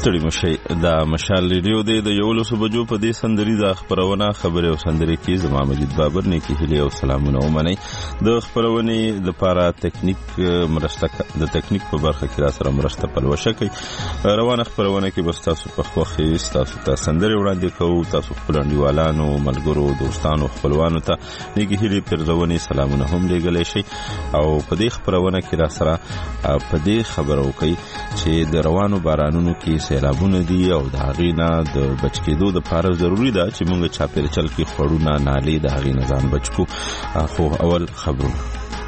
ستړي مشي دا مشال ریډیو دی د 11 بجو په دې سندریزه خبرونه خبرې او سندري کې زما مجید بابر نه کې هلي او سلامونه ومني د خبرونې لپاره تکنیک مرسته د تکنیک په برخه کې را سره مرسته پلوشه کوي روانه خبرونه کې بس تاسو په خوخي تاسو ته سندري وړاندې کوو تاسو خپل انډیوالانو ملګرو دوستانو خپلوانو ته نه کې هلي پرځونی سلامونه هم لګلې شي او په دې خبرونه کې را سره په دې خبرو کوي چې د روانو بارانونو کې سیلابونه دي او د هغې نه د بچ کېدو دپاره ضروري ده چې موږ چاپېرچل کې خوړونه نالې د هغې نه ځان بچ کړو. خو اول خبرونه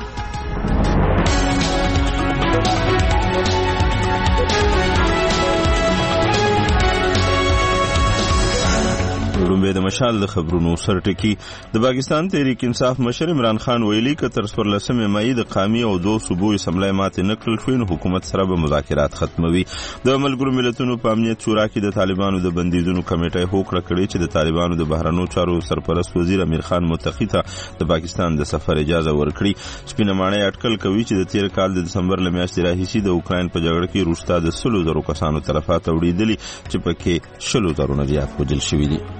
لومبه د مشال د خبرونو سرټکی د پاکستان تحریک انصاف مشر عمران خان ویلي ک تر 14 مئی د قومي او دو صوبوي اسمبلی ماته نکړل شو نو حکومت سره به مذاکرات ختموي. د ملګرو ملتونو په امنیت شورا کې د طالبانو د بندیزونو کمیټه هوکړه کړې چې د طالبانو د بهرنیو چارو سرپرست وزیر امیر خان متقی ته د پاکستان د سفر اجازه ورکړي. سپینه ماڼۍ اټکل کوي چې د تیر کال د دسمبر له میاشتې راهیسې د اوکراین په جګړه کې روستا د 100,000 کسانو تلفات وړيدلي چې پکې 100,000 نه زیات وژل شوي دي.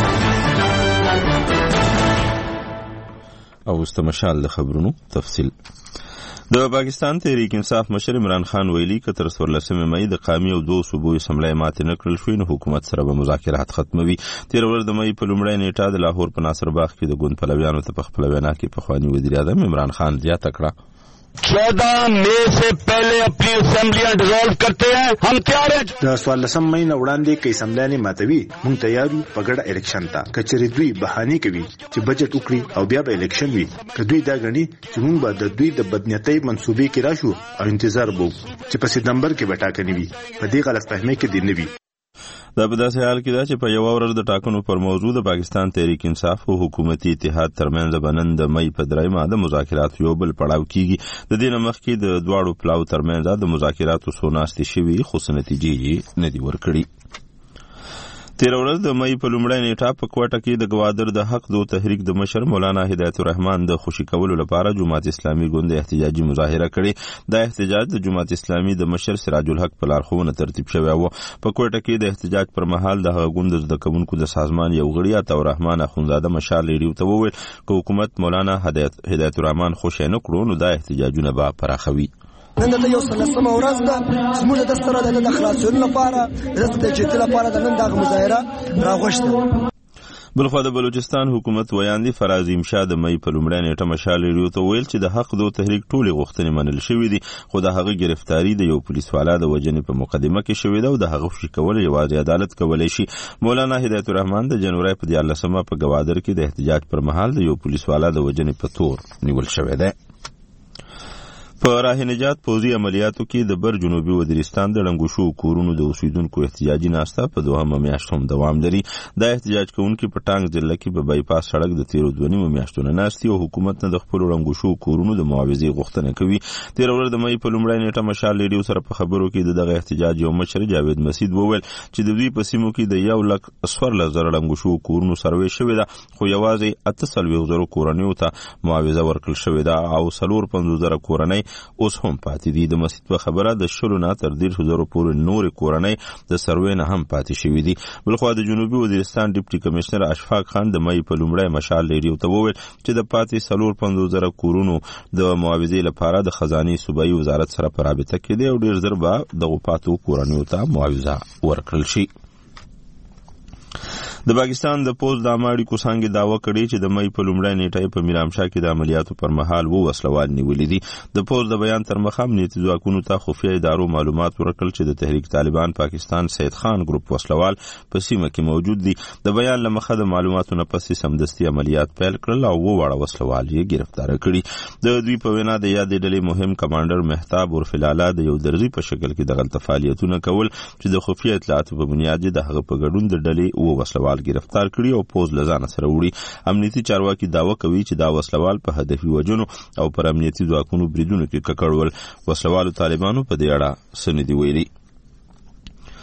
او استمشال د خبرونو تفصیل د پاکستان تحریک انصاف مشر عمران خان ویلي ک تر 14 مئی د قومي او دو صوبوي اسمبلی ماته نکړل شو نو حکومت سره به مذاکرات ختموي. تیر ورځ د مئی په لومړۍ نیټه د لاهور په ناصر باغ کې د ګوند پلویانو ته په خپل وینا کې پخوانی وزیر اعظم عمران خان زیاته کړه 14 مئی سے پہلے اپنی اسمبلیاں ڈیزالو کرتے ہیں ہم تیار ہیں. د 14 مئی نه وړاندې کې اسمبلی ماتوي مونږ تیار یو په ګډه الیکشن ته کچېری دوی بهانه کوي چې بجټ وکړي او بیا به الیکشن وي کدوې دا غني چې مونږ به د دوی د بدنیتۍ منسوبې کې راشو او انتظار وو چې په سپتمبر کې به ټاکنې وي په دې غلط فهمۍ کې دی نه وي. دا په داسې حال کې ده چې په یو ورځ د ټاکنو پر موضوع د پاکستان تحریک انصاف او حکومتي اتحاد ترمنځ بنن د مئی په 3 د مذاکرات یو بل پړاو کیږي. د دې نه مخکې د دواړو پلاو ترمنځ د مذاکراتو څو ناستې شوي خو څه نتیجې نه دي ورکړي. تیر ورځ د مئی په لومړۍ نیټه په کوټه کې د ګوادر د حق دو تحریک د مشر مولانا هدایت الرحمن د خوشی کولو لپاره جماعت اسلامي ګوند احتجاجي مظاهره کړې. دا احتجاج د جماعت اسلامي د مشر سراج الحق په لارښوونه ترتیب شوی و. په کوټه کې د احتجاج پر مهال د هغه ګوند د کوونکو د سازمان یو غړي عطا الرحمن اخونزاده مشال ریډیو ته وویل چې حکومت مولانا هدایت الرحمن خوشی نه کړو نو دا احتجاجونه به پراخوي. نن د یو سلسمه ورځ ده زموږ د ستره د خلاصون لپاره د جدي لپاره د نن د مظاهره راغوښته. بلخوا د بلوچستان حکومت ویاندې فرازیم شاه د مئی په لومړۍ نیټه مشال ریډیو ته ویل چې د حق دو تحریک ټولې غوښتنې منل شوې دي خو د هغه گرفتاری د یو پولیسوالا د وجنې په مقدمه کې شوې ده او د هغه خوشي کول یوازې عدالت کولی شي. مولانا هدایت الرحمن د جنوري په 14 په ګوادر کې د احتجاج پر مهال د یو پولیسوالا د وجنې په تور نیول شوی دی. په راه نجات پوځي عملیاتو کې د بر جنوبي وزیرستان د ړنګو شوو کورونو د اوسیدونکو احتجاجي ناسته په 2 میاشت هم دوام لري. دا احتجاج کوونکي په ټانګ ضلع کې په بایپاس سړک د 13 میاشتو نه ناستي او حکومت نه د خپل ړنګو شوو کورونو د معاوضې غوښتنه کوي. تیر ورځ د مئی په لومړۍ نیټه مشال ریډیو سره په خبرو کې دغه احتجاج یو مشر جاوید مسید وویل چې د دوی په سیمو کې د 1,14,000 ړنګو شوو کورونو سروې شوې ده خو یوازې 48,000 کورنیو ته معاوضه ورکړل شوې ده او 450,000 کورنۍ اوس هم پاتې دي. د مسجد په خبره د 10 نه تر 1,000 پورې نور کورنۍ د سروې نه هم پاتې شوي دي. بلخوا د جنوبي وزیرستان ډیپټي کمشنر اشفاق خان د مئی په لومړۍ مشال ریډیو ته وویل چې د پاتې 450,000 کورونو د معاوضې لپاره د خزانې صوبایي وزارت سره په رابطه کې دی او ډیر زر به دغو پاتو کورنیو ته معاوضه ورکړل شي. د پاکستان د پوز د اماړي کوسانګي داوا کړي چې د مئی په لومړۍ نیټه په میرامشاه کې د عملیاتو پر مهال وو وسلوال نیولې دي. د پوز د بیان تر مخه امنیتي ځواکونو ته خفیه ادارو معلومات ورکړل چې د تحریک طالبان پاکستان سید خان ګروپ وسلوال په سیمه کې موجود دي. د بیان لمخه د معلوماتو نه پسې سمدستي عملیات پیل کړل او وړه وسلوال یې گرفتار کړي. د دوی په وینا د یادې ډلې مهم کمانډر مهتاب ورفلاله د یو درزي په شکل کې دغه فعالیتونه کول چې د خفیه اطلاعاتو په بنیاد د هغه په ګډون د ډلې او وسلوال گرفتار کړي او پوز لزان سره وړي. امنیتي چارواکي داوا کوي چې دا وسلوال په هدفي وجنو او پر امنیتي ځواکونو بریدونو کې ککړول. وسلوالو طالبانو په دې اړه څه نه دي ویلي.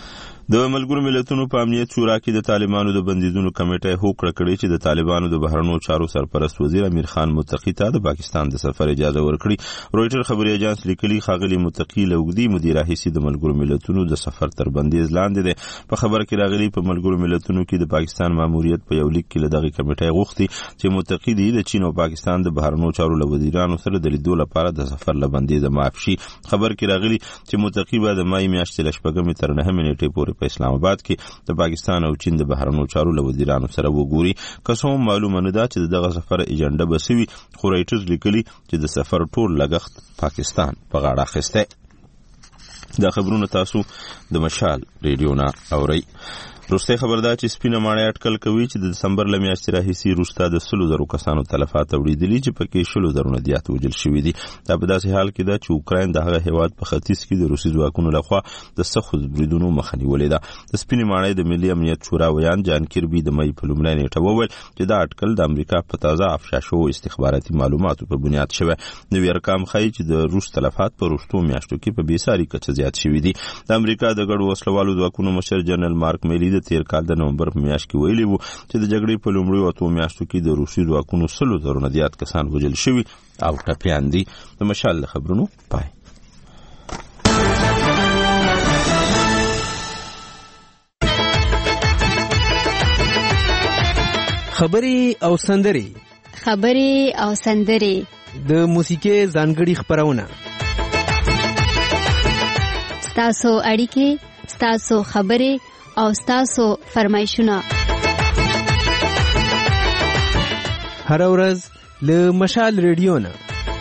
د ملګرو ملتونو په امنیت شورا کې د طالبانو د بندیزونو کمیټه هوکړه کړې چې د طالبانو د بهرنیو چارو سرپرست وزیر امیر خان متقی ته د پاکستان د سفر اجازه ورکړي. رويټر خبري اژانس لیکلي ښاغلي متقی لوګدي مدیر رئیس د ملګرو ملتونو د سفر تر بندیز لاندې دی. په خبر کې راغلي په ملګرو ملتونو کې د پاکستان ماموریت په یو لیک کې له دغه کمیټې غوښتي چې متقی د چین او پاکستان د بهرنیو چارو له وزیرانو سره د لیدو لپاره د سفر له بندیز معاف شي. خبر کې راغلي چې متقی به د مای میاشتې له 8 تر 9 نیټې پورې په اسلام آباد کې د پاکستان او چین د بهرنیو چارو له وزیرانو سره وګوري. که څه معلومه نه ده چې دغه سفر ایجنډا به سوي، خو رایټرز لیکلي چې د سفر ټول لګښت پاکستان په غاړه اخیسته. دا خبرونه تاسو د مشال ریډیو نه اورئ. روسي خبردار چې سپینه ماڼۍ اټکل کوي چې د دسمبر له میاشتې راهیسې روستا د 100,000 کسانو تلفات اوریدلي چې پکې 100,000 زیات وژل شوي دي. دا په داسې حال کې ده چې اوکراین د هغه هیواد په ختیځ کې د روسي ځواکونو لخوا د سخت بریدونو مخه نیولې ده. د سپینې ماڼۍ د ملي امنیت شورا ویان جان کیربي د مې په لومړۍ نیټه وویل چې دا اټکل د امریکا په تازه افشا شوو استخباراتي معلوماتو په بنیاد شوی. نوی ارقام ښیي چې د روس تلفات په وروستو میاشتو کې په بېساري کچه زیات شوي دي. د امریکا د ګډو وسلوالو ځواکونو مشر جنرال مارک میلی د تیر کال د نومبر په میاشت کې ویلي وو چې د جګړې په لومړیو 8 میاشتو کې د روسي ځواکونو 100,000 زیات کسان وژل شوي او ټپیان دي. د مشال خبرونو پای. خبري او سندري د موسیقي ځانګړي خبرونه، ستاسو اړیکې، ستاسو خبري او ستاسو فرمایشونه هر ورځ له مشال ریډیو نه.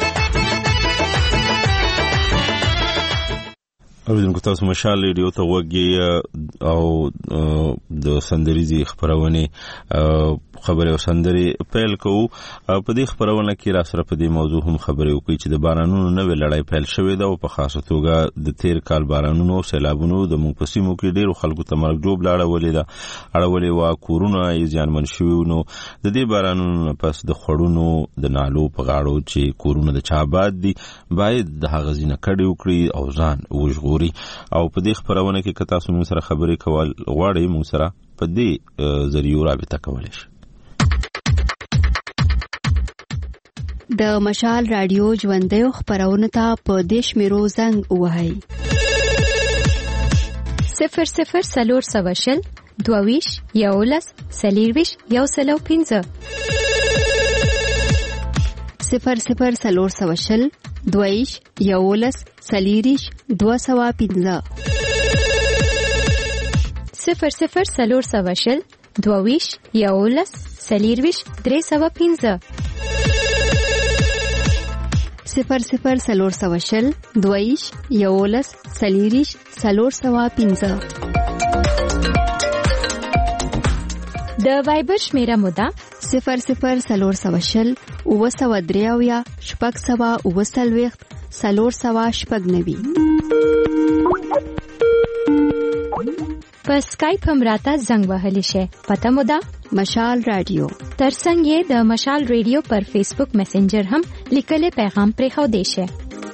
اوریدونکو تاسو مشال ریډیو ته وګورئ او د سندریزي خبرونه خبره او سندري پیل کوو. په دې خبرونه کې را سره په دې موضوع هم خبرې وکړي چې د بارانونو نوې لړۍ پیل شوې ده او په خاصه توګه د تیر کال بارانونو او سیلابونو د موږ په سیمو کې ډېرو خلکو ته مرګ جوړ اړولې وا کورونه یې زیانمن شوي. نو د دې بارانونو پس د خړونو د نالو په غاړو چې کورونه د چا آباد دي باید د هغه ځینه کډې وکړي او ځان وژغوري. او په دې خبرونه کې که تاسو موږ سره خبرې کول غواړئ موږ سره په دې ذریعو رابطه کولی شئ. د مشال رادیو ژوندیو خبرونه ته په دیش میرو زنګ وهاي 00 سلور سوشل دوویش یولس سلیرویش یوسلو 00 سلور سوشل دویش یولس سلیریش 215 00 سلور سوشل دوویش یولس سلیرویش 315 00 سلور سوشل دویش یولس سلیریش 315. د وایبر شمیره موده 00 سلور سوشل 903 شپږ سوا 9 سلور سوا شپږ 90. په سکایپ هم راته زنګ وهلی شي. پته مو ده مشال رادیو. ترڅنګ یې د مشال ریډیو پر فیسبوک میسنجر هم لیکلي پیغام پرې خو دی شي.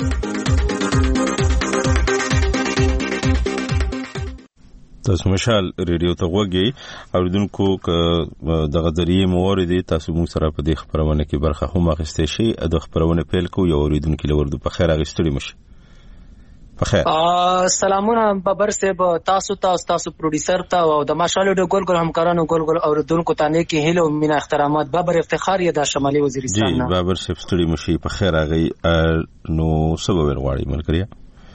تاسو مشال ریډیو ته وګورئ. اوریدونکو که د غذریه موارد تاسو مو سره په دې خبرونه کې برخه هم اخیستئ شي. د خبرونه پیل کو یو اوریدونکو لورد په خیر اغستړي مشه. بخیر. سلامونه بابر صاحب، تاسو پروډوسر ته او د ماشال ډو ګل همکارانو ګل اوریدونکو ته نه کې هیله او مینا احترامات. بابر افتخار یې د شمالي وزیرستان نه. جی بابر صاحب ستړي مشي په خیر اغي نو سبب ورغواړي ملګریا.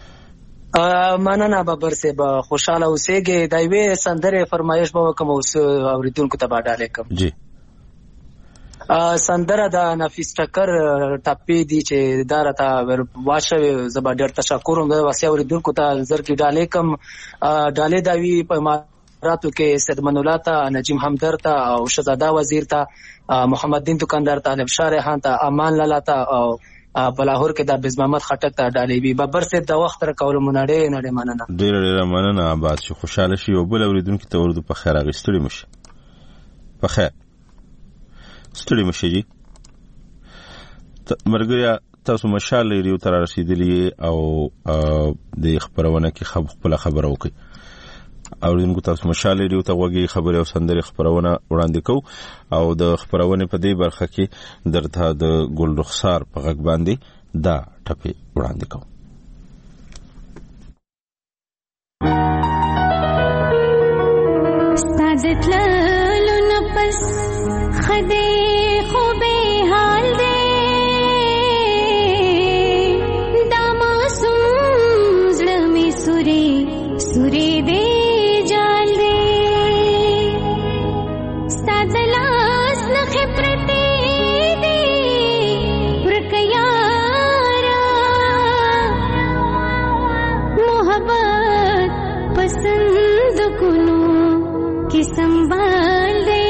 مننه بابر صاحب، خوشاله اوسېږئ. دا یوې سندره فرمایش به کوم اوس اوریدونکو ته باډاله کوم. جی سندره د نفیس ټکر ټاپې دي چې دا راته واښوي. زه به ډېر تشکر هم د واسیا اوریدونکو ته زر کې ډالې کوم. ډالې دا وي په اماراتو کې سید من الله ته، نجیم همدرد ته او شهزاده وزیر ته، محمد دین دکاندار ته، الفشار خان ته، امان لالا ته او بلاهور کې د بز محمد خټک ته ډالې وي. بابر صاحب د وخت را کول مونړې مننه. ډېر مننه. آباد شي، خوشاله شي. او بل اوریدونکو ته ورته په خیر اغستړي مشه. په خیر ستړي مشه جی. مرګریا تاسو مشال ریډیو ته رسیدلی او د خبرونه کې خپل خبره وکړي. اوریدونکو تاسو مشال ریډیو ته غوږی خبري او سندري خبرونه وړاندې کوو او د خبرونه په دې برخه کې درته د ګل رخسار په غږ باندې دا ټپي وړاندې کوو. ستادت لالو نفس خدے خوبے حال دے داماسوم زلمی سوری دے جال دے ستادلاس نخبرتی دے ورکیارا محبت پسند کنو کی संभाल दे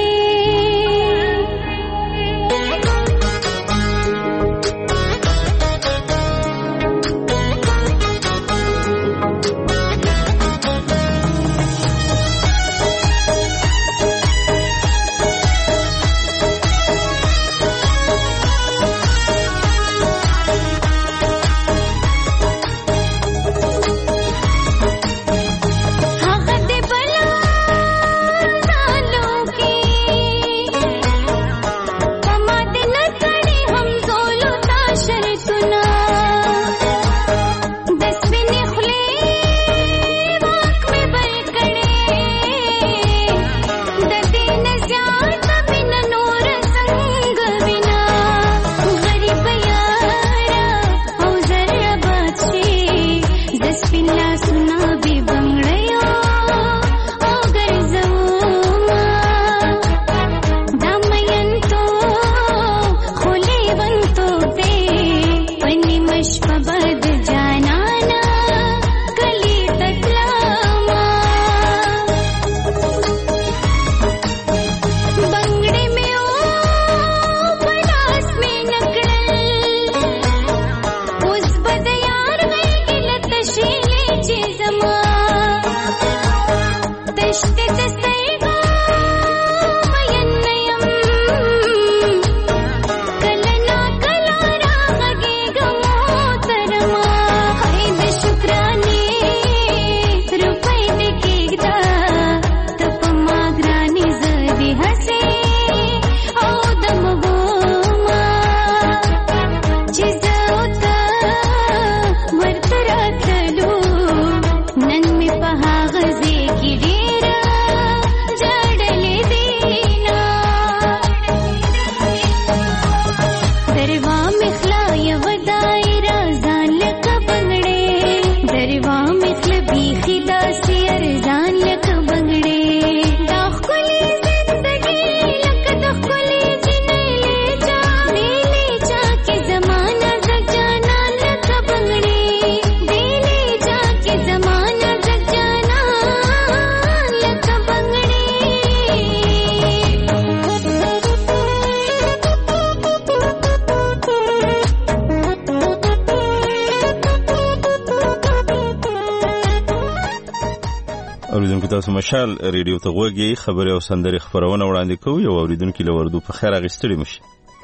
تاسو مشال ریډیو ته غوږی خبري او سندري خبرونه وړاندې کوي او اوریدونکو لوردو په خیر اغستړي مشي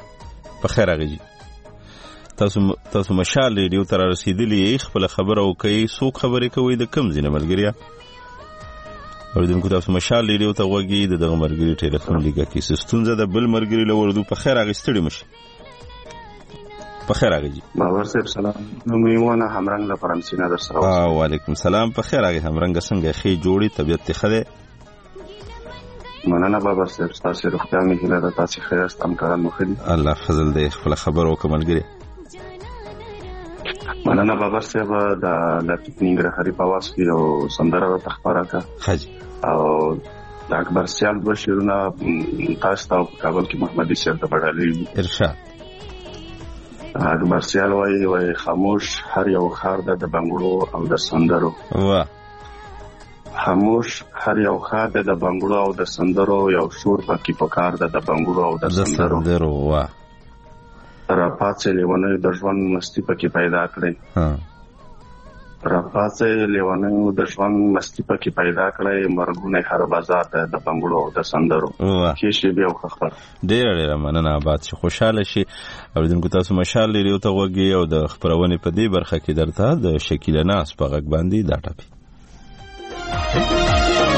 په خیر اغږي تاسو مشال ریډیو تر رسیدلی خپل خبر او کوي څوک خبري کوي د کم زینه ملګریا اوریدونکو تاسو مشال ریډیو ته غوږی دغه ملګری ټلیفون لګا کی سستونزه د بل ملګری لوردو په خیر اغستړي مشي په خیر اغږي باور صاحب سلام نو میونه همرنګ له فرانسینا در سره وعلیکم سلام په خیر اغږي همرنګ څنګه خې جوړي طبيعت خده مننه بابا صاحب تاسو روغتیا مې هیله ده تاسو خیر است امکان مو خدي الله فضل دې خپل خبر او کوملګری مننه بابا صاحب د لطیف ننګرهاري په واس کې او سندره تخبره کا حاجی او د اکبر سیال بشیرونه تاسو ته په کابل کې محمدي صاحب ته وړاندې ارشاد اکبر سیال وای خاموش هر یو خار د بنګړو او د سندرو واه خاموش هر یو خار د بنګړو او د سندرو یو شور پکې پکار د بنګړو او د سندرو واه را پاتې لیونه د ژوند مستی پکې پیدا کړې را پاتې لیونه د ژوند مستی پکې پیدا کړې مرګونه هر بازار د بنګړو او د سندرو کې شی بیا خبر ډېر مننه آباد شي خوشاله شي اوریدونکو تاسو مشال لري ته وګي او د خبرونه په دې برخه کې درته د شکیل ناس په غږ باندې دا ټاپي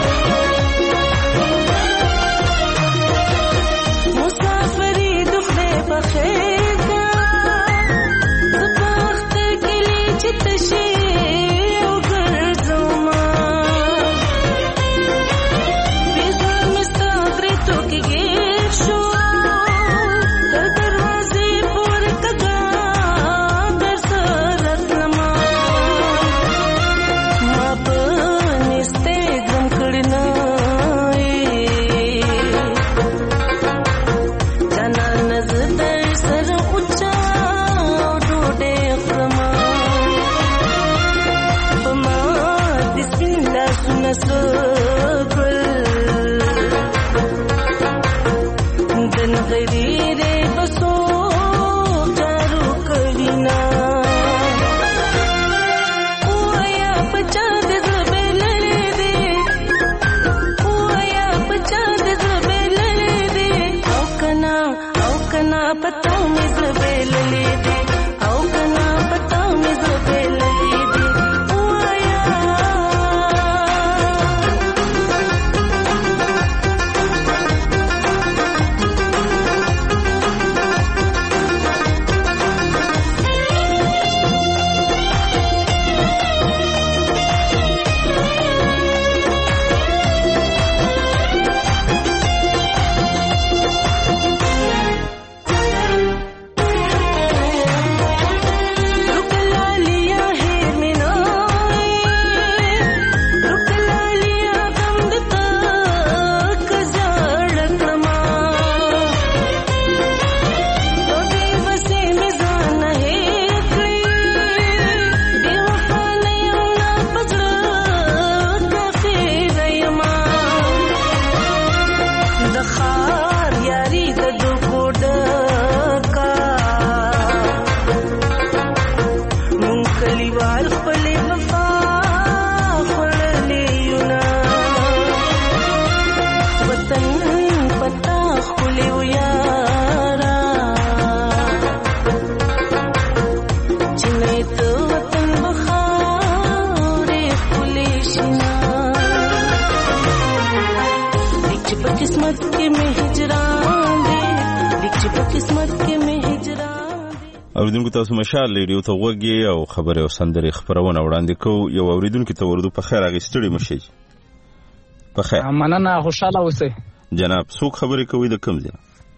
اوریدونکو تاسو مشال ریډیو ته وګورئ او خبره او سندري خبرونه وړاندې کوو. یو اوریدونکو ته ورودو په خیر اغستړي مشي. په خیر. مننه، خوشاله اوسئ. جناب څوک خبرې کوي د کوم ځای؟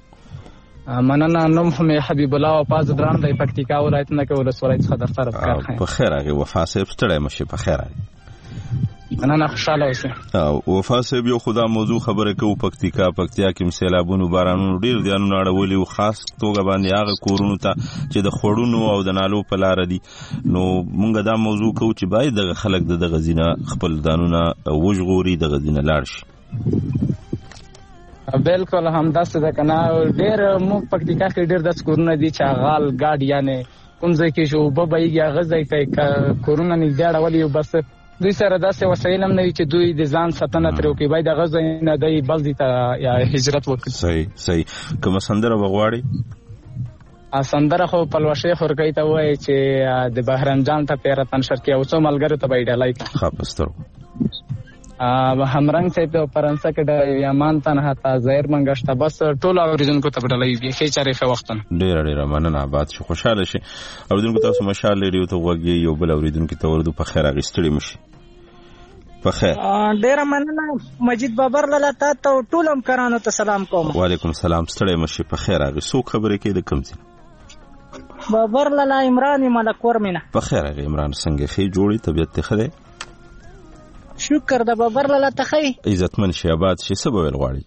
مننه، نوم هم حبیب الله وفاز دران د پکتیکا ولایت نه کې ولسوالۍ څخه د طرف کار کوي. په خیر هغه وفا صاحب ستړی مشي. په خیر هغه مننه، خوشاله اوسئ. وفا صاحب یو خدا موضوع خبره کوو. پکتیا کې سیلابونو بارانونو ډیر ځانونه اړولي او خاص توګه باندې هغه کورونو ته چې د خړونو او د نالو په لار دي. نو مونږ دا موضوع کوو چې باید د خلک د غزینه خپل دانونه وژغوري، د غزینه لاړ شي. بالکل همداسې ده کنه. ډیر موږ پکتیکا کې ډیر د کورونه دي چې غال ګاډ یعنی کوم ځای کې شو به بېږي هغه ځای کې کورونه نږدې اړولي او بس دوی سره داسې وسایل هم نه وي چې دوی د ځان ساتنه ترې وکړي. باید هغه ځای نه دی بل ځای ته یا هجرت وکړي. صحیح. کومه سندره وغواړي؟ سندره خو پلوشې خورګۍ ته وایي چې د بهرام جان ته پیرتن شرکي او څو ملګرو ته به یې ډالۍ کړي. ښه پسترو همرنګ صاحب په فرانسه کې د یمان تنها تا ظاهر منګشته. بس ټول اوریدونکو ته ډالۍ وي. ښه چارې ښه وختونه. ډېره مننه. آباد شي، خوشاله شي. اوریدونکو تاسو مشال ریډیو ته وګورئ. یو بل اوریدونکو ته ورودو په خیر اغستړي مشي. په خیر. ډېره مننه مجید بابر لاله ته ټول همکارانو ته سلام کوم. وعلیکم السلام. ستړي مشي. په خیر هغه څوک خبرې کوي د کوم ځای؟ بابر لاله عمران ملک ورمنه. په خیر هغه عمران څنګه ښه جوړي طبيعت ته خره؟ شکر د بابر لاله ته خی عزتمن شي. آباد شي. څه به ویل غواړي؟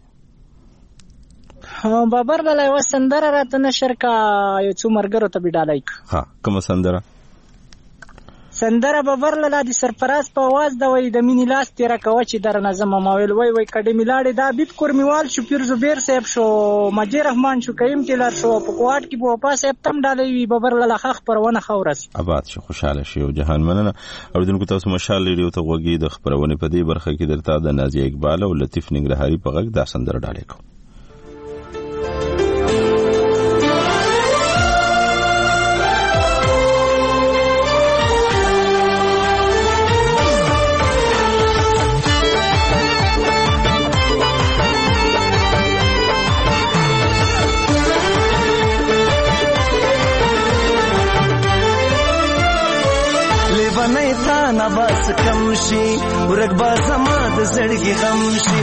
بابر لاله و سندره راته نشر کا یو څو مرګرو ته بډالای. ها کوم سندره؟ سندره بابر لاله د سرفراز په आवाज د وې د مینی لاس تیرا کوي چې در نظم ماویل وای کډې میلاړې دا بیت کورمیوال شو پیر زبیر صاحب شو مجید رحمان شو کیم ټیلر شو په کوټ کې په پاس سپتم ډالې وی بابر لاله خخ پرونه خورس. آباد شي، خوشاله شي او جهان مننه. اوریدونکو تاسو مشال ریډیو ته وګورئ. د خبرونه په دې برخه کې درته د نازیه اقبال او لطیف ننګرهاري په غږ دا سندره ډالې کو. نباس کم شي ورګ با زما د زړګي غم شي.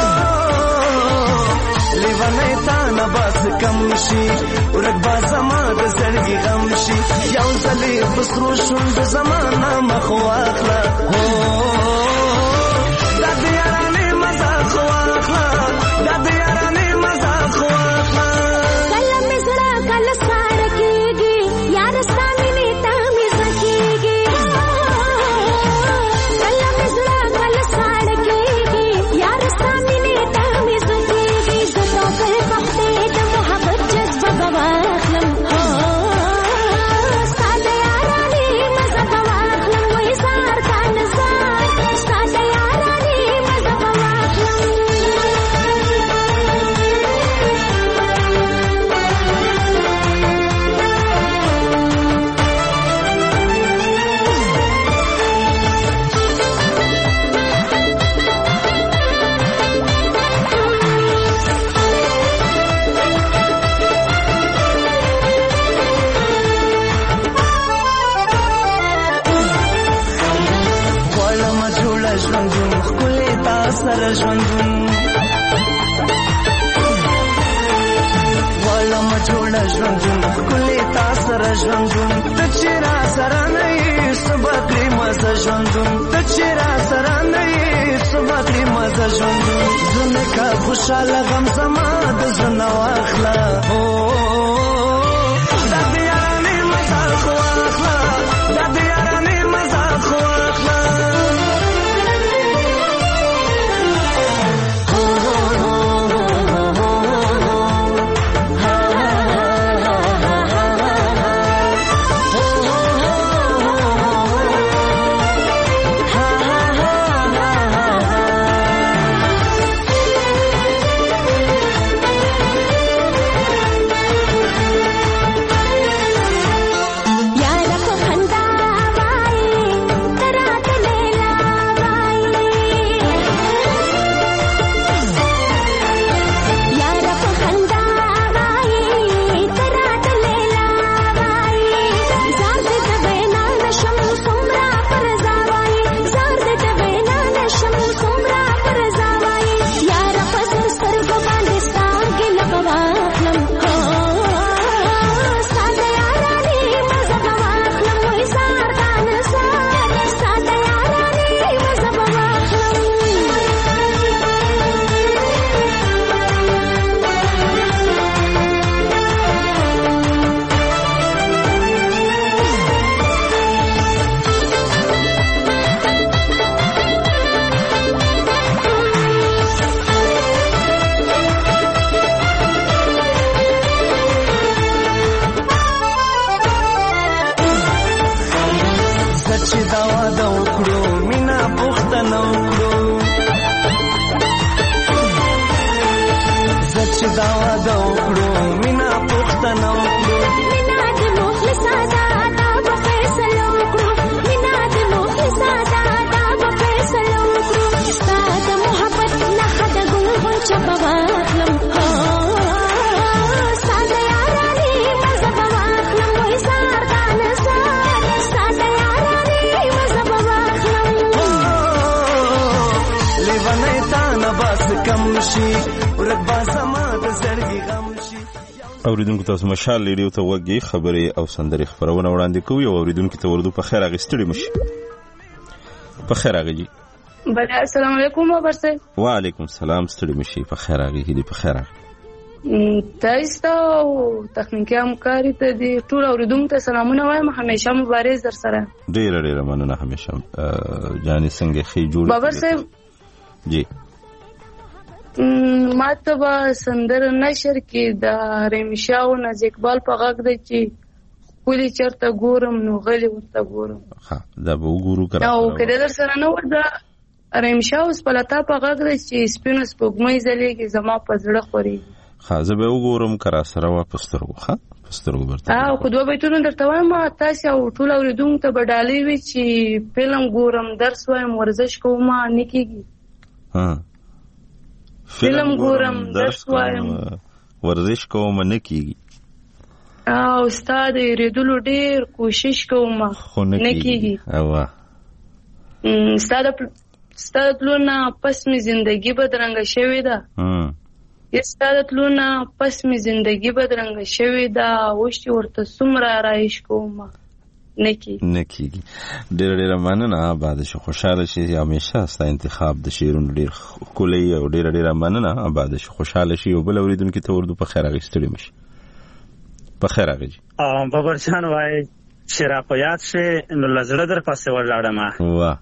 لیوانه تا نباس کم شي ورګ با زما د زړګي غم شي. یو ځلې بسرو شوند زمانہ مخواخلا د دیارانه مزه خواخلا د دیارانه مزه خواخلا. کله مزرا کله سار کېږي یار سامنے تا مزه کېږي. Sa سره ژوندون غواړم جوړه ژوندون ښکلې تا سره ژوندون ته چې را سره نه یې څه به کړې مزه ژوندون ته چې را سره نه یې څه به کړې مزه ژوندون زړه که خوشحاله غم زما د زړه نه واخله دا د یارانې مزه خو واخله دا د یارانې مزه خو واخله اوریدونکو تاسو مشال ریډیو ته وګورئ خبرې او سندرې خبرونه وړاندې کوي او اوریدونکو ته ورته په خیر اغستړي مشي په خیر اغږي بله السلام علیکم وبرسه وعلیکم السلام ستړي مشي په خیر اغږي په خیر تاسو تخنیکی همکاري ته دي ټول اوریدونکو ته سلامونه وایم همیشه مبارز در سره ډیر مننه همیشه جاني څنګه خې جوړ بابر صاحب جی ماته به سندر نشر کې د رمیشاو ناز اقبال په غږ دی چې کولی چرته ګورم نو غلی ورته ګورم ها دا به وګورو کړه او کله در سره نو د رمیشاو سپلتا په غږ دی چې سپینو سپوږمۍ ځلېږي زما په زړه خورېږي ها زه به وګورم کرا سره واپس ترغو ها پسترغو برته او خو دوه بیتونه درته وایم تاسو او ټول اوریدونکو ته بدالې وي چې فلم ګورم درس وایم ورزش کوم نه کیږي ها فلم ګورم درس وایم ورزش کوم نه کیږي او استاد ریدلو ډیر کوشش کوم نه کیږي اوه استاد لونه پس می زندگی بدرنګ شوی ده استاد لونه پس می زندگی بدرنګ شوی ده وشتي ورته سمرا رایش کوم نکیږي ډېر مننه آباد شو خوشاله شي همیشه ستا انتخاب د شیرونو ډېر کولې او ډېر مننه آباد شو خوشاله شي او بل اوریدونکو ته ورته په خیر اغستړي مشي په خیر اغږي بابرجان وای شرا په یاد شي نو لزړه در پاسه ولاړم واه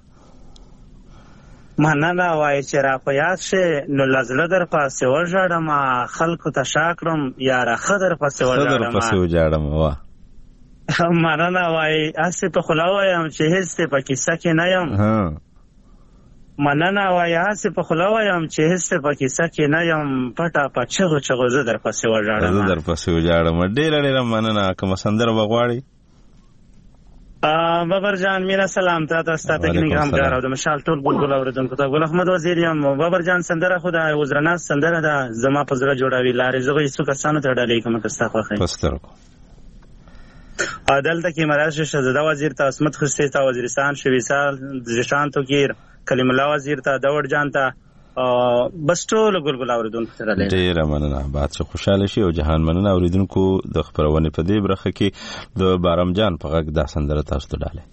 مننه وای شرا په یاد شي نو لزړه در پاسه ولاړم خلکو ته شاکرم یار خضر پاسه ولاړم واه مننه وای اسه په خلاوایم چې هیڅ په کیسه کې نه یم مننه وای اسه په خلاوایم چې هیڅ په کیسه کې نه یم پټه پچغو زه در پسې وژاړم ډېر مننه کوم سندره وغواړي بابر جان میرا سلام ته تاسو ته تکنیک هم غواړم د مشال ټول بلبل اوریدونکو ته ګل احمد وزیر یم بابر جان سندره خو د وزرنا سندره ده زما په زړه جوړوي لارې زغې څو کسانو ته ډالې کوم تاسو خوښه پسترو عدالت کې مراج شهزاده وزیر ته عصمت خسته ته وزیرستان شویسال ژشان تو گیر کلیم الله وزیر ته داور جان ته بس ټول ګلګل اوریدونکو ته ډالۍ ډیره مننه. باد څه خوشاله شي او جهان مننه. اوریدونکو د خبرونه په دې برخه کې د بارم جان په غږ دا سندره تاسو ته ډالۍ.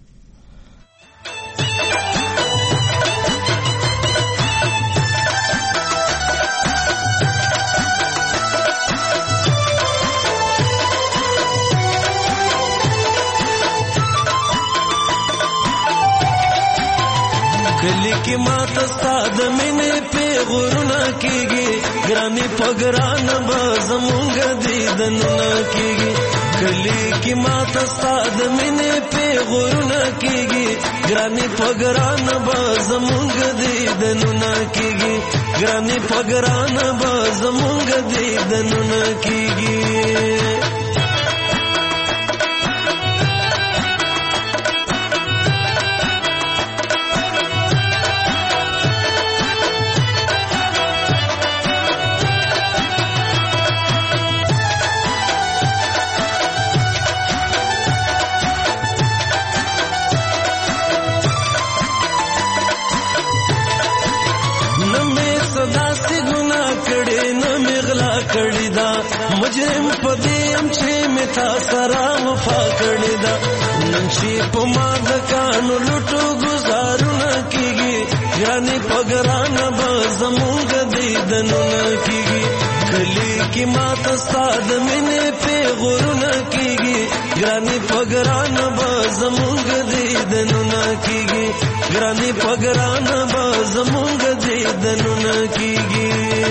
کلی کی مات استاد مینه په غورنا کیږي ګرانی پګران به زمونږ دیدنونه کیږي. کلی کی مات استاد مینه په غورنا کیږي ګرانی پګران به زمونږ دیدنونه کیږي. ګرانی پګران به زمونږ دیدنونه کیږي. مجرم پدیم چې متا سره وفا کړی دا نن شي په ما د کانو لټو گزارونه کیږي ګرانی پګران به زمونږ دیدنونه کیږي. کلی کی مات استاد مینه په غورونه کیږي ګرانی پګران به زمونږ دیدنونه کیږي. ګرانی پګران به زمونږ دیدنونه کیږي.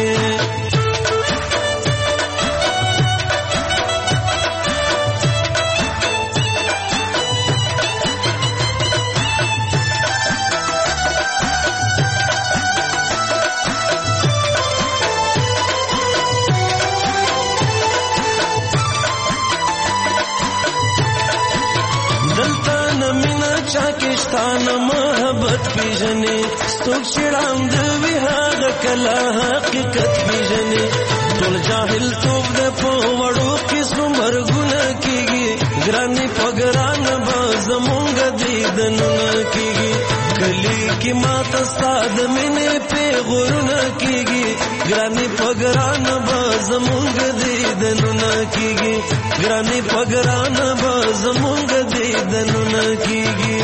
چاکستان محبت پیژنې ستوک شړام د ویهاغ کلا حقیقت پیژنې ټول جاهل توب د په وړو کې څومرګونه کیږي ګرانی پګران به زمونږ دیدنونه کیږي. کلی کی مات استاد مینه په غورونه کیږي ګرانی پګران به زمونږ دیدنونه کیږي. ګرانی پګران به زمونږ دیدنونه کیږي.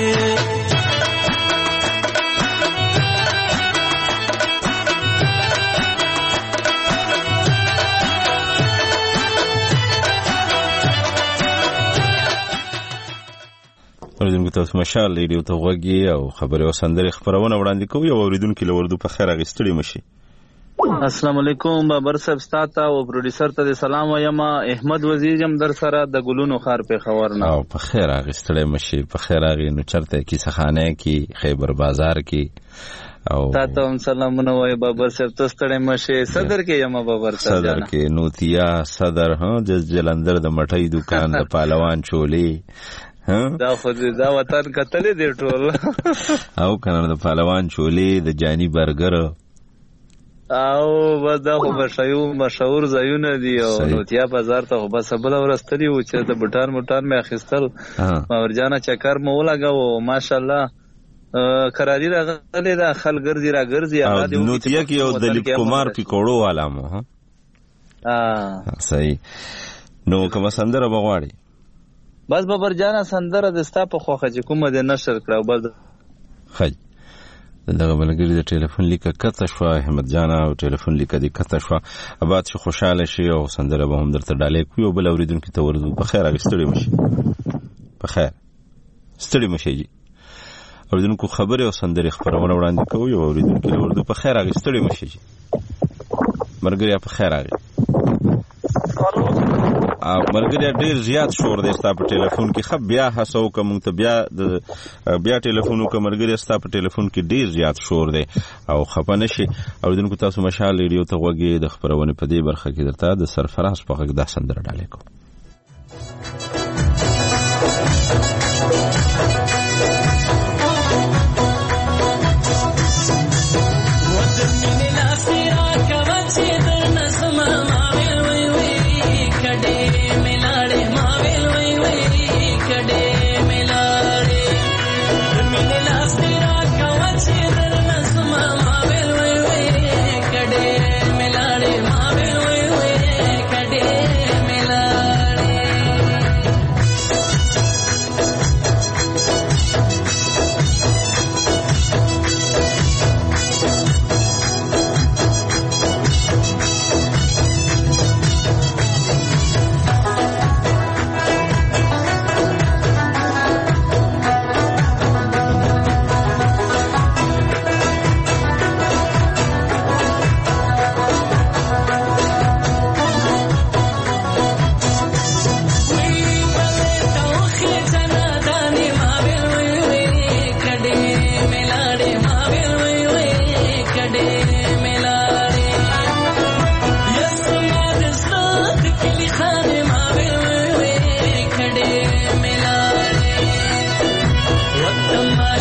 اوریدونکو تاسو مشال ریډیو ته غوږی او خبري او سندري خبرونه وړاندې کوي. او اوریدونکو له وردو په خیر اغستړي مشي. السلام علیکم بابر صاحب ستاته او پروډوسر ته سلام وایم. احمد وزیر هم در سره د ګلونو خار په خبر نه او په خیر اغستړي مشي. په خیر اغي نو چرته کی سخانه کی خیبر بازار کی او تاسو هم سلامونه وای بابر صاحب تاسو ته مشي. صدر کې یم بابر صاحب صدر کې نوتیا صدر ها جلندر د مټۍ دکان د پهلوان چولي دا خو دا وطن کتلې دی ټول او کنه د پهلوان چولي د جانی برګر او دا خو مشهور ځایونه دي. او نوتیا بازار ته خو بس بل ورستلی و چې د بوټان مې اخیستل ماورجانه چکر مو ولګاو ماشاءالله کراری راغلی دا خل ګرځي را ګرځي. او نوتیا کې یو دلیپ کمار پکوړو والا مو صحیح. نو کوم سندره بغواړي بس بابر جانا سندره دستا په خوخه چې کومه د نشر کړو بس خج دغه بلګری د ټلیفون لیکه کته شو احمد جانا او ټلیفون لیکه د کته شو اباد چې خوشاله شي او سندره به هم درته ډالې کوي او بل اوریدونکو ته ورزو په خیر اغستړي مشي. په خیر ستړي مشي جی. اوریدونکو خبره او سندره خبرونه وړاندې کوي او اوریدونکو له ورزو په خیر اغستړي مشي جی. مرګریا په خیر اغي مرګریا ډیر زیات شور دی ستا په ټلیفون کې. خب بیا هڅو کوم ته بیا ټلیفون کوم مرګریا ستا په ټلیفون کې ډیر زیات شور دی او خپنه شي. اوریدونکو تاسو مشال ریډیو ته غوږی د خبرونه په دې برخه کې درته د سرفراز په غږ د سندره ډالې کو. Milaste ra kawache dar nasma ma vel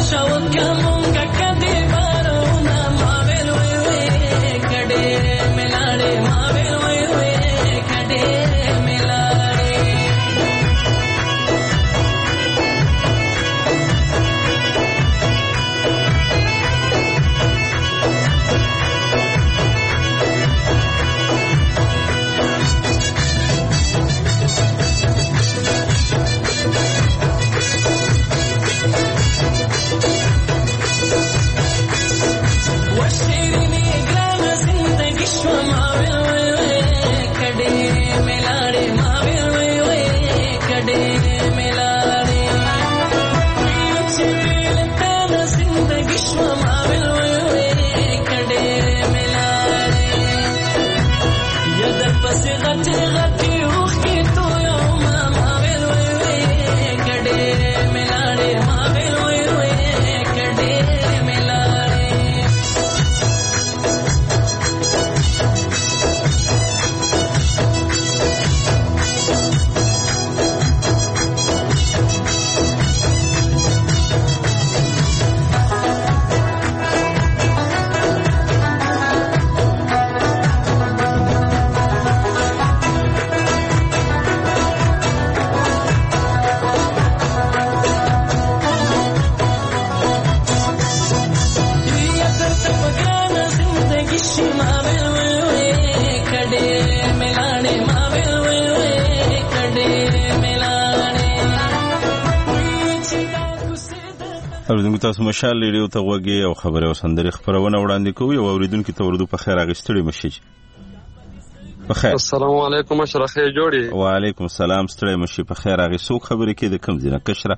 اوریدونکو تاسو مشال ریډیو ته غوږی او خبري او سندري خبرونه وړاندې کوي او اوریدونکو ته ورودو په خیر اغستړي مشي په خیر. السلام علیکم اشرخه جوړي. وعلیکم السلام ستړي مشي په خیر. اغه څوک خبرې کې د کم ځینه کشره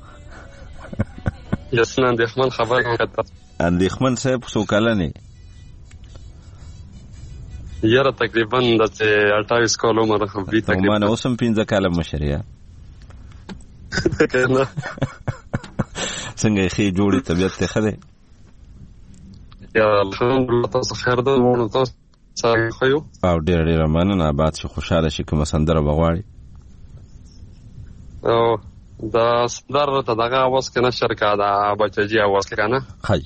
یسنان د احمد خبر وکړه. اندېخمن صاحب څو کاله نه یاره تقریبا د 28 کال عمر خو بي تقریبا ما نه اوسم 15 کاله مشریا څنګه خې جوړي طبيعت ته خده یا الحمدلله تاسو خیر ده مونږ تاسو څنګه خو او ډېر مننه آباد شي خوشاله شي کوم سندره بغواړي او دا سندره ته دغه आवाज کنه شرکا دا بچي आवाज کنه خای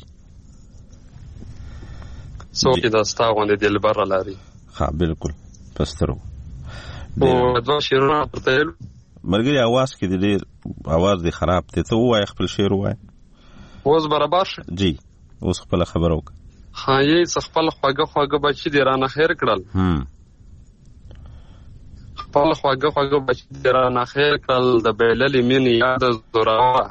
سو کې دا ستاغونه دلبر لري. ها بالکل پسترو او دا شیرونه پرتل مرګي आवाज کې ډېر आवाज دی خراب ته ته وای خپل شعر وای اوس برابر شي جی اوس خپل خبرو ها یې خپل خواږه بچی دی رانه خیر کړل خپل خواږه بچی دی رانه خیر کړل د بیلل مين یاد زوراوه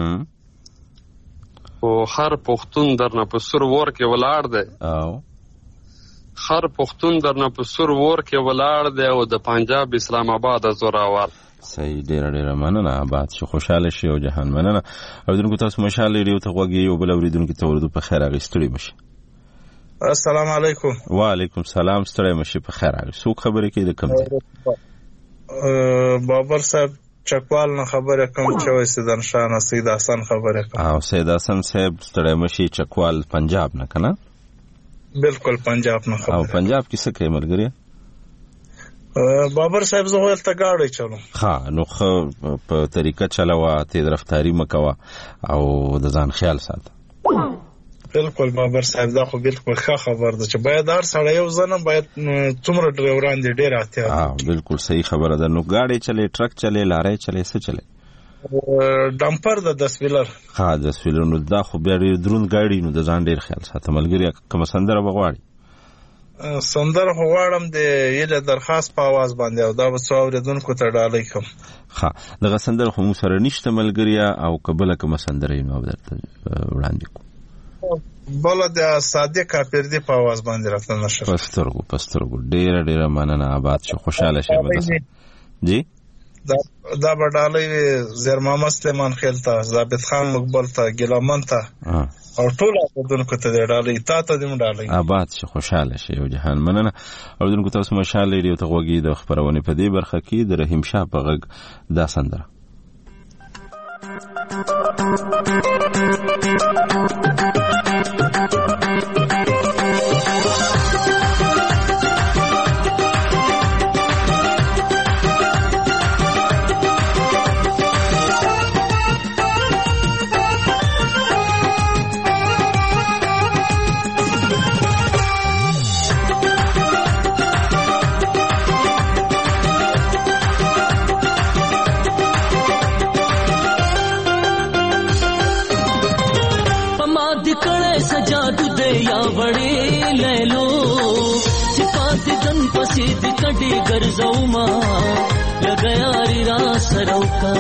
او هر پښتون درنه په سر ور کې ولاړ دی او هر پښتون درنه په سر ور کې ولاړ دی او د پنجاب اسلام آباد زوراور. صحیح ډېر مننه آباد شو خوشاله شي او جهان مننه. اوریدونکو تاسو مشال ریډیو ته غوږی او بل اوریدونکو ته ورودو په خیر اغستړي مشي. السلام علیکم. وعلیکم السلام ستړي مشي په خیر اغ څوک خبرې کوي د کم ځای بابر صاحب چکوال نه خبره کوم چې سیدن شاه سید حسن خبره کوم او سید حسن صاحب ستړي مشي چکوال پنجاب نه کنه بالکل پنجاب نه خبره او پنجاب کې څه کوي ملګری بابر صاحب زه ولته گاډي چلو ها نو په طریقه چلاوه ته رفتاری مکوا او د ځان خیال ساته بالکل بابر صاحب دا خو بالکل ښه خبر ده چې باید هر سړی یو ځنه باید څومره ډرایوران دي ډیر احتیاط بالکل صحیح خبره ده. نو گاډي چلے ټرک چلے لارې چلے څه چلے ډمپر د 10 ویلر ها 10 ویلر نو دا خو بیا درون گاډي نو د ځان ډیر خیال ساته ملګری کوم سندره بغواړي سندر غواړم د یله درخواست په आवाज باندې او دا وسو اوریدونکو ته ډالۍ کوم. ها دغه سندر خو مو سره نشته ملګریا او قبل کوم سندر نو درته وړاندې کو بل د صادق کاپردی په आवाज باندې راته نشه پسترګو ډېر مننه آباد شو خوشاله شه جی دا بډالۍ زیر محمد سلیمان خیلتا ثابت خان مقبل تا ګلامن تا او ټول اوریدونکو ته ډالۍ تا ته دې ډالۍ آباد شو خوشاله شه او جهان مننه. اوریدونکو تاسو مشال ریډیو ته غوږی د خبرونه په دې برخه کې د رحیم شاه په غږ دا سندره وړې لیلو صفات دن پسې د کډي ګرځوما لګیاري را سروکا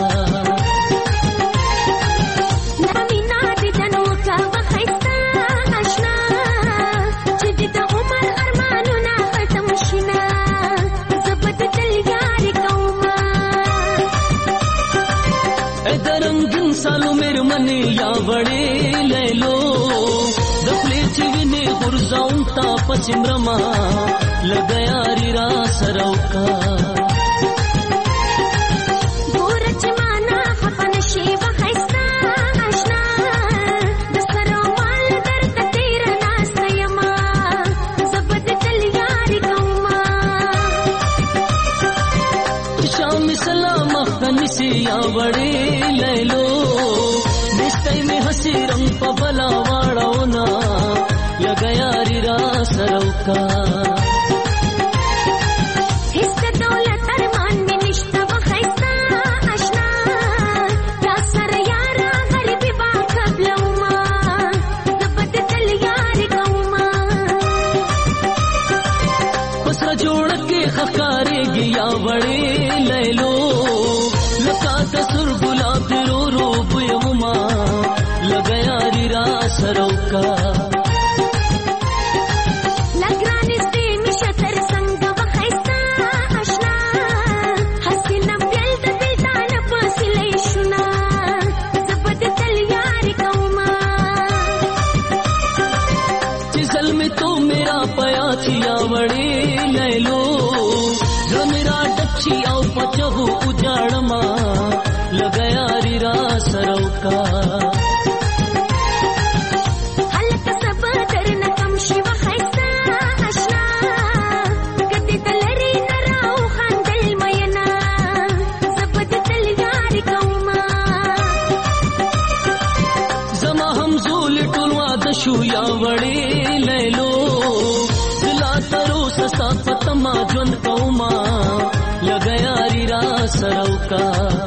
نمینا د جنو کا وخیستا آشنا چې د عمر ارمانونه ختم شینا زبد دل یار کوما ادرنګن سالو مېر منی یا وړې لیلو د پلیچ ویني غرزاون تا پچمرما لګیاري را سروکا ګورچ معنا خپن شی وخیستا آشنا د سره مال درد تیر ناس یما زبد دل یار کوما شام سلام خنسی یا وړې لیلو نستای می حسی رنگ په بلا واړونا لګیاري را سروکا هیڅ دولت ارمان می نشته وخیستا آشنا دا سره یار غریب با قبلوما زبد دل یار کوما پسره جوړ کې خکارېږي یا وړې لیلو لکه د سر ګلاب رو رو بویوما لګیاري را سروکا یا وړې لیلو زمیرا ډچی او پچو اجاړما لګیاري را سروکا حلت سب درن کم شي وخیستا آشنا کدی دلری نراو خندل مینا زبد دل یار کوما زما هم زول ټول واده شو یا وړې لیلو ترو سستا پتما ژوند کوما لګیاري را سروکا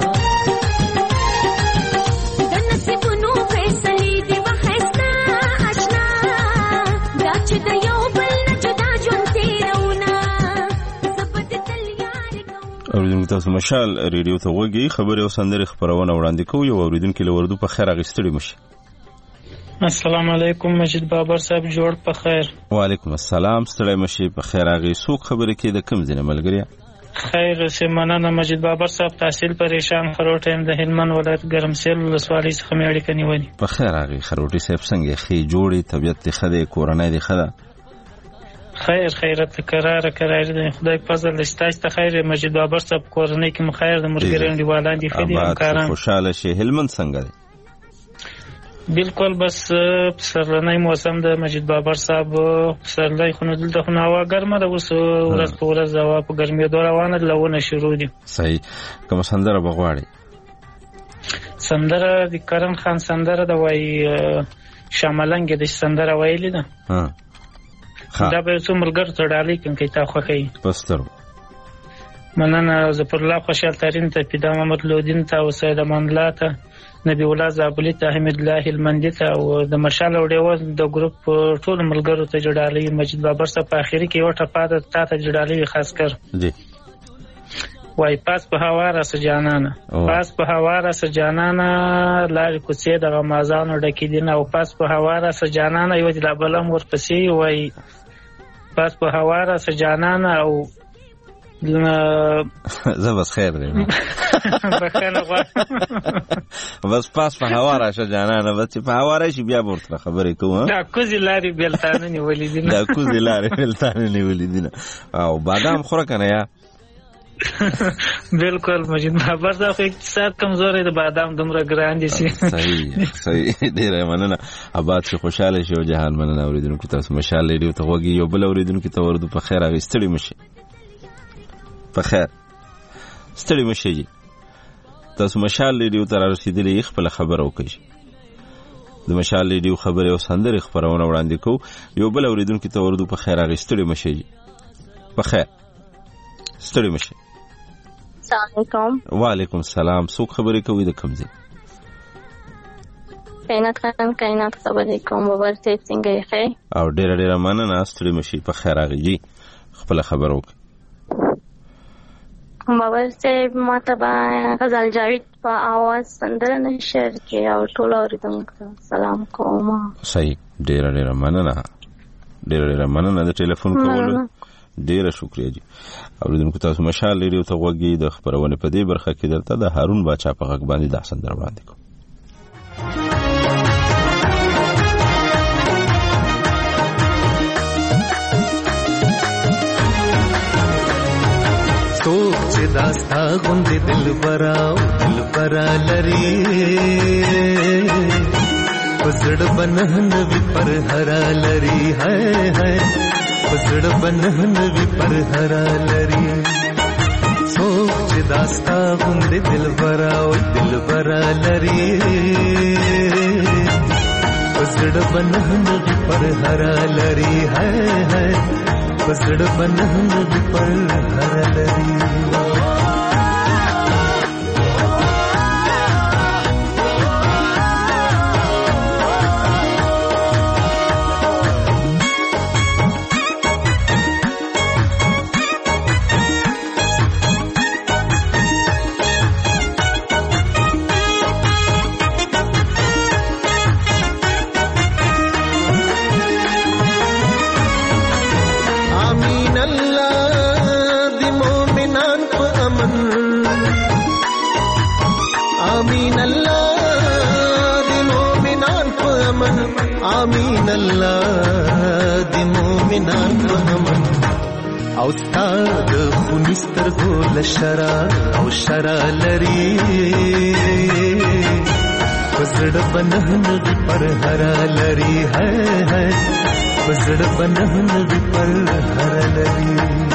د نصیبونو فیصلې دی وخیستا آشنا دا چې د یو بل نه جدا ژوند تیرونا زبد دل یار کوما. اوریدونکو تاسو مشال ریډیو ته وګورئ خبري او سندري خبرونه وړاندې کوو یو اوریدونکو لوردو په خیر اغستړي مشي. السلام علیکم مجید بابر صاحب جوړ په خیر. وعلیکم السلام ستړی مشي په خیر اغي سوق خبرې کې د کم ځنه ملګری خیر سه مننه مجید بابر صاحب تحصیل پریشان خروټ هم د هلمند ولایت ګرمسیل ولسوالۍ څخه مې اړیکه نیولې. په خیر اغي خروټي صاحب څنګه خې جوړي طبيعت ته خده کورنۍ دی خده خیر خیرت قرار دی خدای فضل استایست خیر مجید بابر صاحب کورنۍ کې مخیر د مرګرین دیوالان دي خدي همکاران خوشاله شي هلمند څنګه دی بالکل بس پسرلنی موسم د مجید بابر صاحب پسرلی خو نه دلته خو هوا ګرمه ده اوس ورځ په ورځ هوا په ګرمېدو روانه ده لونه شروع دي. صحیح کوم سندره بغواړي سندره د کرن خان سندره ده وای شاملنګ د سندره ویلې ده دا به څو ملګر ته ډالې کوم کې تا خوخی پستر مننه ظفر الله خوشحال ترین ته پیدا محمد لودین ته او سید امان الله ته نبی الله زابلی ته حمید الله المندی ته او د مشال وډیو د ګروپ ټول ملګرو ته جوړالي مجید بابر صاحب په اخیری کې یو ټپاده تا ته جوړالي خاص کر جی وای پاس په هوا را سجانانا پاس په هوا را سجانانا لارې کوڅې د غمازانو ډکې دي او پاس په هوا را سجانانا یو د بلم ورپسې وای پاس په هوا را سجانانا او زبس خیر دی بس پاس په هوا راشه جانانه بس په هوا راشي بیا ورته خبرې کوم دا کوزي لاري بلتانه نیولې دي دا کوزي لاري بلتانه نیولې دي او بادام خوره کنه یا بالکل مجید بابر صاحب اقتصاد کمزور دی بادام دومره ګران دي شي صحیح ډیر مننه آباد شي خوشاله شي او جهان مننه اوریدونکو تاسو مشال ریډیو ته وګورئ یو بل اوریدونکو ته ورته په خیر اغستړي مشي په خیر ستړي مشي تاسو مشال ریډیو ته رسیدلې خپل خبر وکړئ د مشال ریډیو خبره او سندره خبرونه وړاندې کو یو بل اوریدونکو ته ورته په خیر اغستړي مشي په خیر ستړي مشي. السلام علیکم. وعلیکم السلام څوک خبرې کوي د کوم ځای کائنات خان کائنات خبرې کوم بابر صاحب څنګه یې ښه او ډېره مننه ستړي مشي په خیر راغی جی خپل خبر وکړه بابر صاحب ما ته غزل جاوید په आवाज سندره نشر کې او ټول اوریدونکو سلام کوم صحیح ډېره مننه د ټلیفون کولو ډیره شکریہ جی اوریدونکو تاسو مشال لري او ته وګورئ د خبرونه په دې برخه کې درته د هارون باچا په غږ باندې د حسن در باندې کو سوچ داستا غوند دل برا لري پسړ بنهن وی پر هرا لري ہے پسړ بنهن وی پر هرا لري سوچ داستا غوند دل برا لري پسړ بنهن وی پر هرا لري ہے پسړ بنهن وی پر هرا لري آمین الله د مومنان په امن او ستاد خونستر ګول شرا او شرا لري پسړ بنهن دی پر هرا لري ہے پسړ بنهن دی پر هرا لري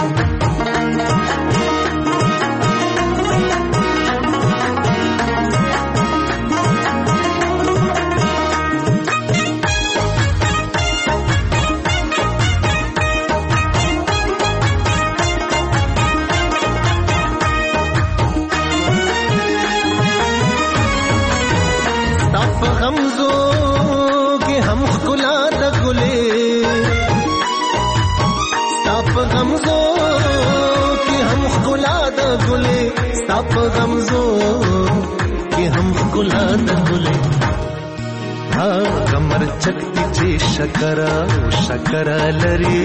غمزو कि हम गुला द गुले हा कमर चकती चे शकरा लरी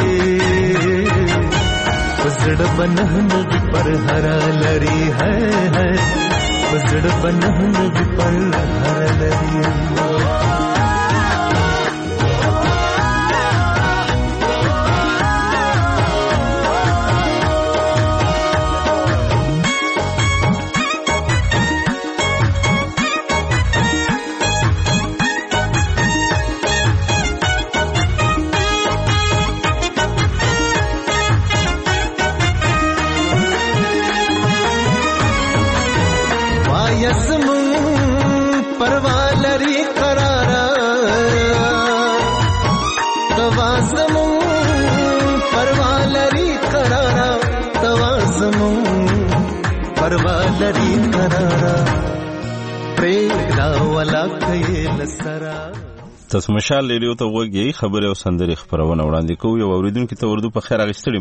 पसड़ बनहन पर हरा लरी है पसड़ बनहन पर हरा लरी تاسو مشال لري ته وګورئ خبره او سندري خبرونه وړاندې کوو یو اوریدونکو ته وردو په خیر اغستړي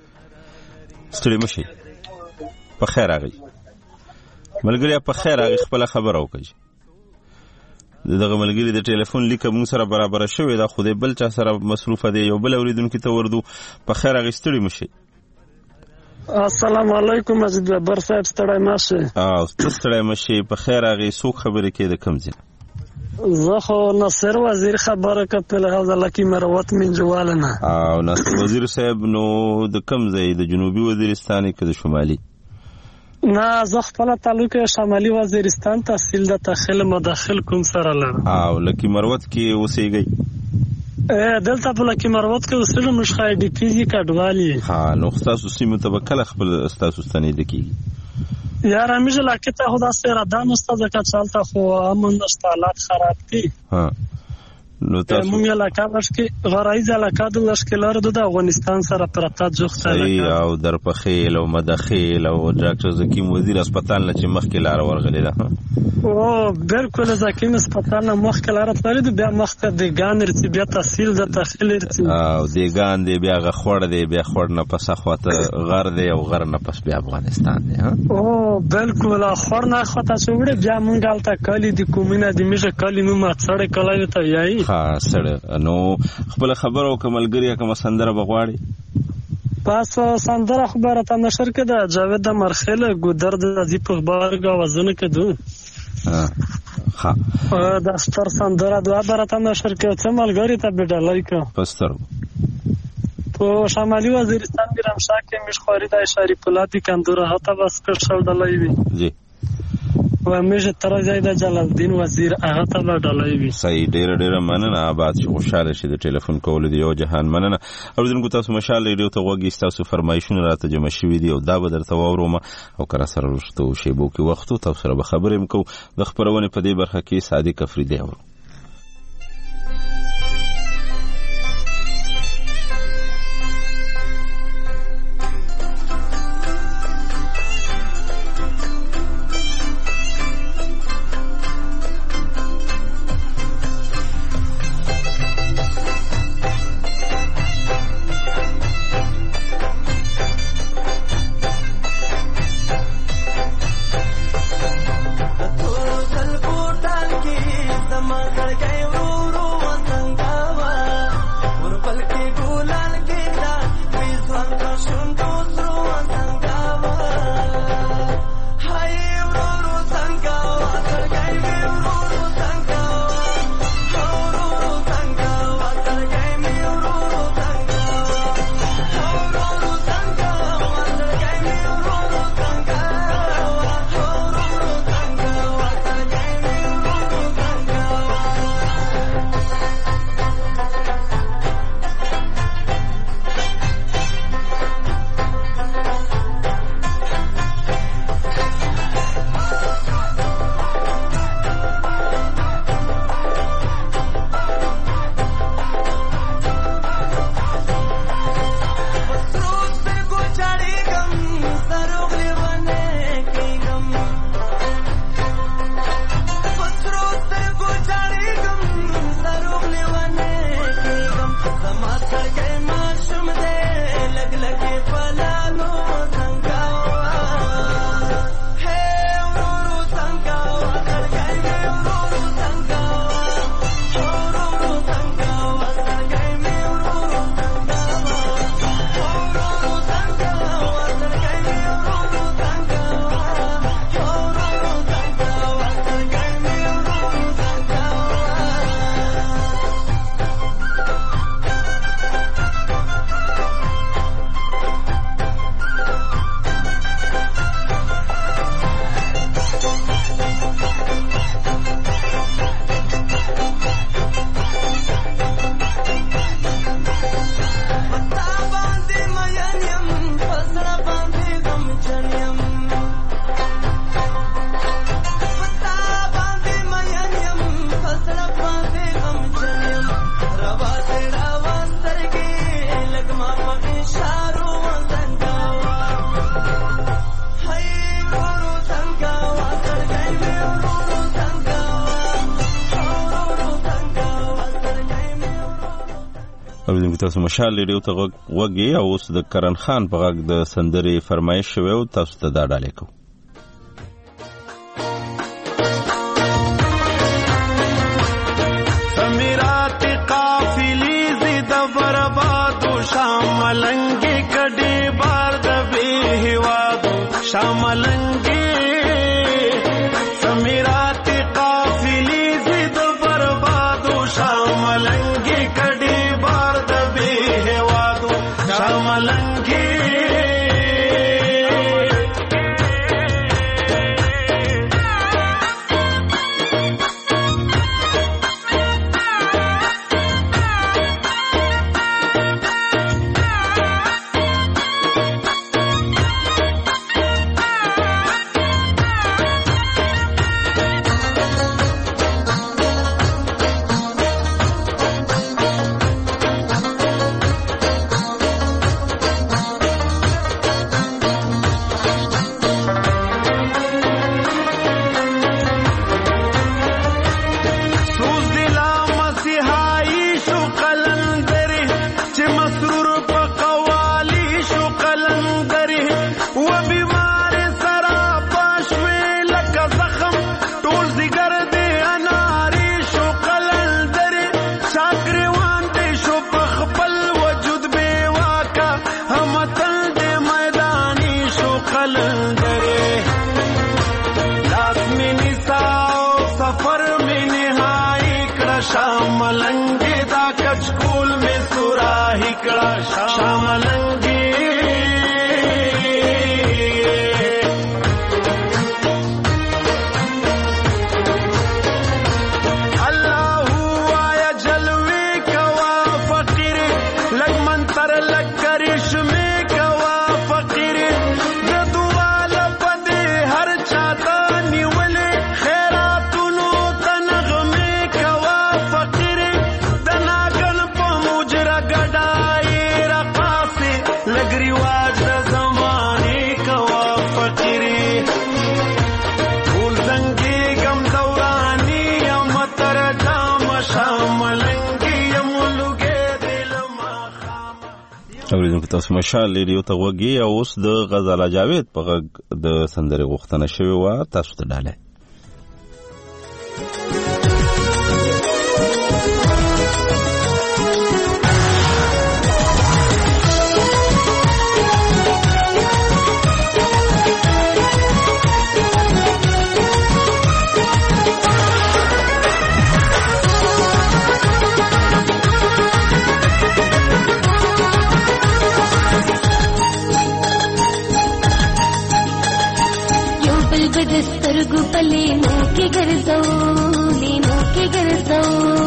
مشي په خیر اغي ملګری په خیر اغي خپل خبره وکړي دغه ملګری د ټلیفون لیک موږ سره برابر شوی دا خو دې بل چا سره مصروفه دی یو بل اوریدونکو ته وردو په خیر اغستړي مشي السلام علیکم عزیز بابر صاحب ستړی مشه ستړی مشه په خیر اغي سو خبره کې د کم ځای زه خو ناصر وزیر خبره کتل هغه لکه مروت من جوالنه او ناصر وزیر صاحب نو د کم ځای د جنوبي وزیرستان کې د شمالي نه زه خپل تعلق شمالي وزیرستان تحصیل د داخل مداخل کوم سره لرم او لکه مروت کې اوسېږي دلته په لکه مروت کې اوسېږم مش خای ډي پی جی کډوالي ها نو خاص سیمه تبکل خپل استاسو ستنې دکی یار همیشه لکه خدا سره دا مستزه کا چالتا خو امن نشته حالات خراب دي ها نو تاسو موږ علاقه لشکې غرایز علاقه د لشکلار د افغانستان سره پرتا جوخته علاقه او در پخیل او مدخیل او ډاکټر زکیم وزیر هسپتال نه چې مخکې لار ورغلی ده او بالکل زکیم هسپتال نه مخکې لار تللی بیا مخکې د ګان رسي بیا تحصیل د تحصیل رسي او د ګان دی بیا غخوړ دی بیا خور نه پس اخواته غر دی او غر نه پس بیا افغانستان دی او بالکل خور نه اخواته شوړي بیا مونږ الته کلی د کومینه د میشه کلی نو ما څړې کلای ته یای ها سره نو خپل خبرو کوملګری کوم سندره بغواړي پس سندره خبره ته نشر کړه جاوید مرخل ګودر د ازیپ خبر غوازونه کړه ها دا ستر سندره دوا برته نشر کړه څه ملګری ته بدلای کړه پستر په شمالي وزیرستان کې رمشا کې مشخوري د شریف الله دي کندوره هته بس کړ شو دلای وی جی و میشه تر ځای د جلال الدین وزیر هغه ته ډالای وی صحیح ډیر مننه آباد شو خوشاله شي د ټلیفون کول دی یو جهان مننه اوریدونکو تاسو مشال ریډیو ته وګی تاسو فرمایشونه راته جمع شوي دي او دا به درته واوروم او کرا سره ورشته شی بو کې وخت تاسو سره به خبرې مکو د خبرونه په دې برخه کې صادق افریدی اورو تاسو مشال ریډیو ته وګي او اوس د کرن خان په غږ د سندري فرمایش شوی او تاسو ته دا ډالې کو سمیرات قافلی زید برباد شاملنګي کډي بار د به هوادو شاملنګي سمیرات قافلی زید برباد شاملنګي کډي شاملنګي کړه شاملنګي اوریدونکو تاسو مشال ریډیو ته وګورئ او اوس د غزاله جاوید په غږ د سندرې غوښتنه شوې و تاسو ته ډاله سترګو په لیمو کې ګرځو لیمو کې ګرځو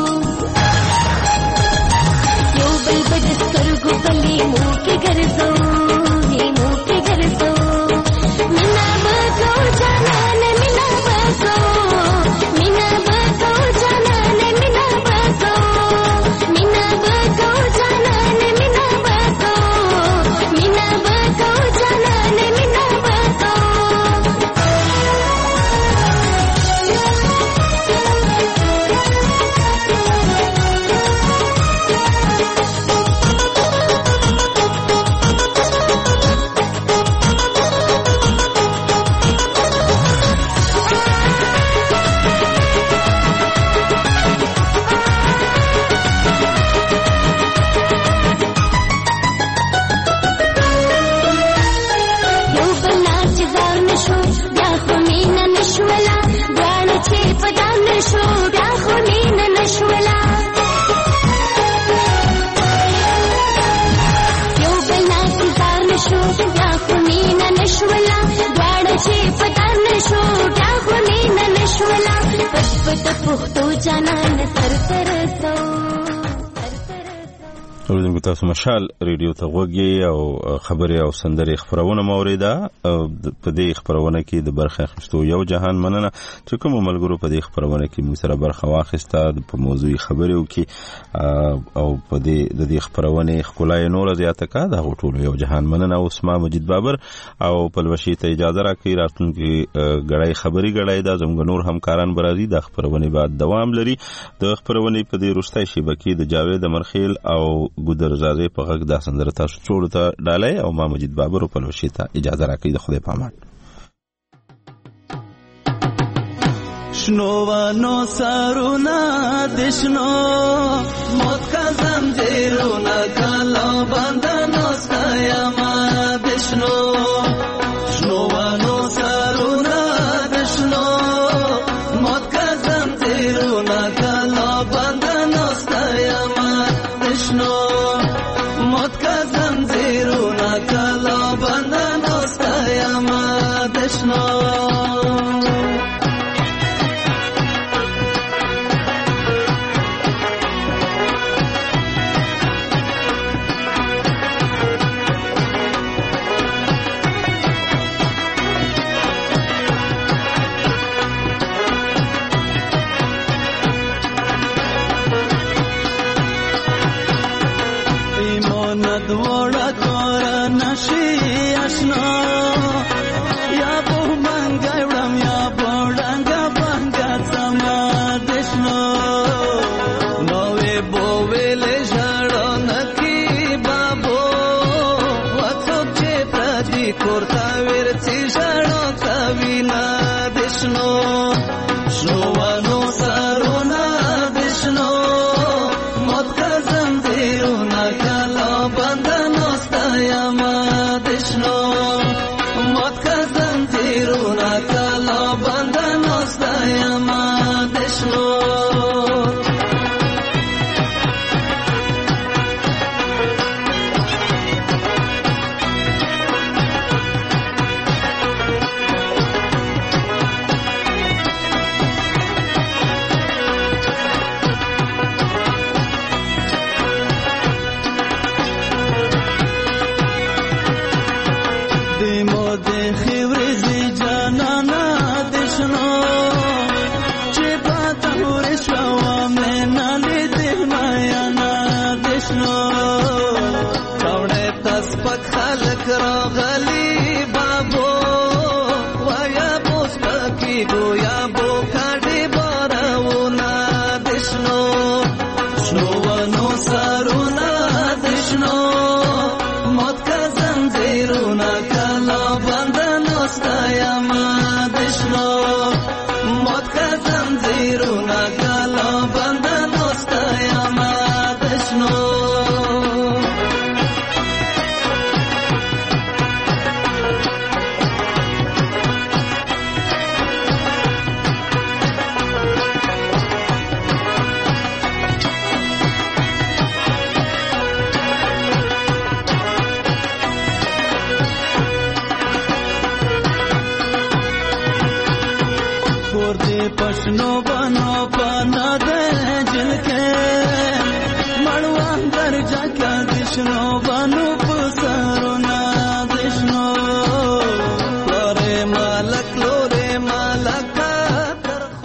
یو بل په سترګو په لیمو کې ګرځو لیمو کې ګرځو مینا بکو جانان مینا بکو مینا بکو جانان مینا بکو مینا بکو جانان مینا بکو مینا بکو جانان مینا بکو اوریدونکو تاسو مشال ریډیو ته وګورئ او خبري او سندري خبرونه موریده په دې خبرونه کې د برخه اخیستو یو جهان مننه چې کوم ملګرو په دې خبرونه کې موږ سره برخه واخیسته په موضوعي خبرو کې او په دې خبرونه خلای نور زیاته کا دا ټول یو جهان مننه او اسما مجید بابر او پلوشي ته اجازه راکړي راتلونکي غړای خبري غړای دا زموږ نور همکاران برازي د خبرونه بعد دوام لري د خبرونه په دې روستای شبکې د جاوید مرخیل او ګودر زازه په غږ د سندره تاسو ټول ته ډالای او ما مجید بابر په لوشي ته اجازه راکړي د خدای پامان شنوانو سارونا دشنو موت کا زنجیرونا کالا بندنو سایما دشنو شنوانو سارونا دشنو موت کا زنجیرونا کالا بندنو سایما دشنو موت کا زنجیرونا کالا بندنو سایما دشنو پښنو بنو پنا دے جل کے مړوا درجا کا دشنو بنو پسرونا